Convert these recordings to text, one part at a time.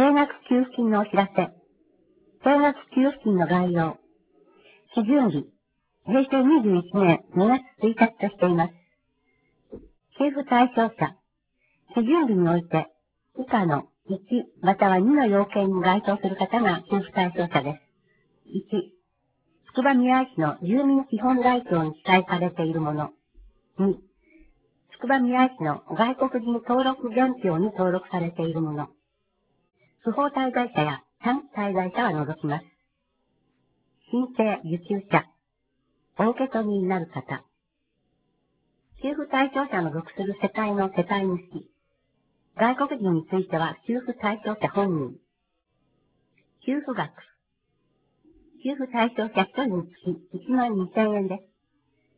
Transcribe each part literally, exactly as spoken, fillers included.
定額給付金のお知らせ。定額給付金の概要。基準日。平成にじゅういちねんにがつついたちとしています。給付対象者。基準日において、以下のいちまたはにの要件に該当する方が給付対象者です。いち、つくばみらい市の住民基本台帳に記載されているもの。に、つくばみらい市の外国人登録伝票に登録されているもの。不法滞在者や短期滞在者は除きます。申請受給者。お受け取りになる方。給付対象者の属する世帯の世帯主。外国人については給付対象者本人。給付額。給付対象者ひとりにつきいちまんにせんえんです。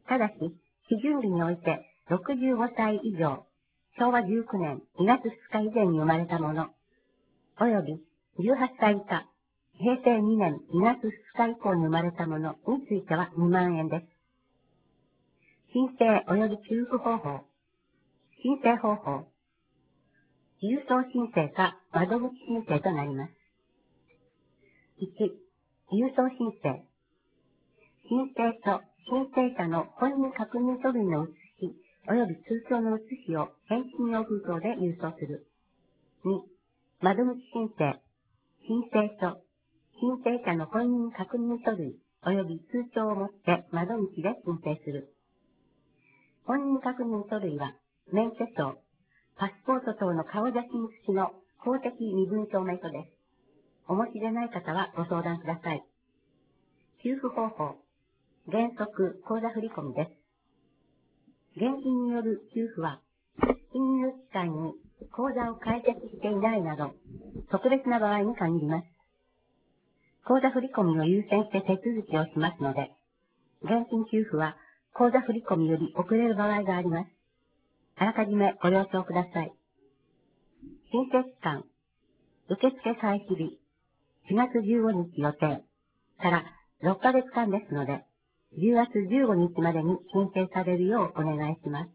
ただし、基準日においてろくじゅうごさい以上、しょうわじゅうきゅうねんにがつふつか以前に生まれた者、およびじゅうはっさい以下、へいせいにねんにがつふつか以降に生まれた者についてはにまんえんです。申請及び給付方法。申請方法。郵送申請か窓口申請となります。いち、郵送申請。申請書、申請者の本人確認書類の写し、及び通帳の写しを返信用封筒で郵送する。に、窓口申請。申請書、申請者の本人確認書類、及び通帳を持って窓口で申請する。本人確認書類は、免許証、パスポート等の顔写真付きの公的身分証明書です。お持ちでない方はご相談ください。給付方法。原則、口座振込です。現金による給付は、金融機関に口座を開設していないなど、特別な場合に限ります。口座振込を優先して手続きをしますので、現金給付は口座振込より遅れる場合があります。あらかじめご了承ください。申請期間、受付開始日、しがつじゅうごにち予定からろっかげつかんですので、じゅうがつじゅうごにちまでに申請されるようお願いします。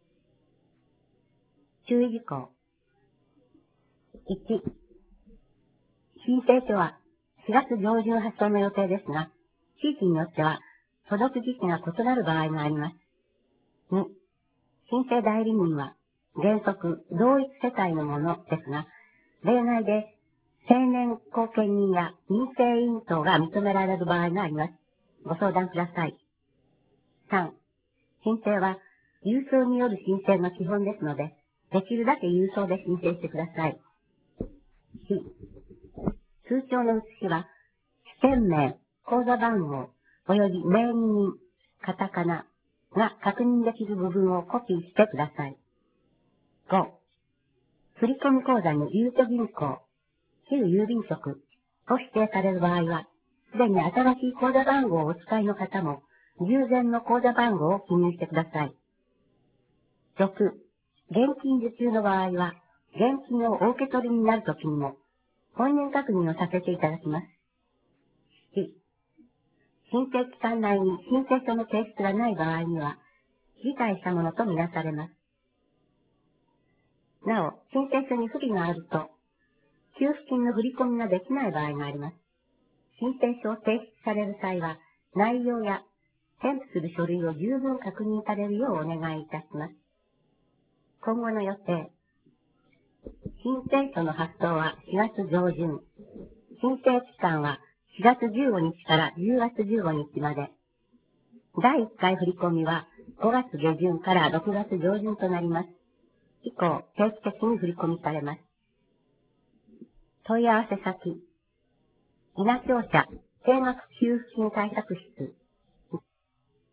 注意事項。いち、申請書はしがつ上旬発送の予定ですが、地域によっては届く時期が異なる場合があります。に、申請代理人は原則同一世帯のものですが、例外で成年後見人や認定委員等が認められる場合があります。ご相談ください。さん、申請は郵送による申請が基本ですので、できるだけ郵送で申請してください。よん、通帳の写しは、支店名、口座番号、および名義人、カタカナが確認できる部分をコピーしてください。ご、振込口座にゆうちょ銀行、旧郵便局を指定される場合は、すでに新しい口座番号をお使いの方も、従前の口座番号を記入してください。ろく、現金受給の場合は、現金をお受け取りになるときにも、本人確認をさせていただきます。しち、申請期間内に申請書の提出がない場合には、辞退したものとみなされます。なお、申請書に不備があると、給付金の振り込みができない場合があります。申請書を提出される際は、内容や添付する書類を十分確認されるようお願いいたします。今後の予定。申請書の発送はしがつ上旬。申請期間はしがつじゅうごにちからじゅうがつじゅうごにちまで。だいいっかい振り込みはごがつげじゅんからろくがつ上旬となります。以降、定期的に振り込みされます。問い合わせ先。稲庁舎定額給付金対策室。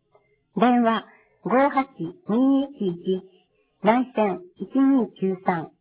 電話ごーはちにーいちいち内線いちにーきゅうさん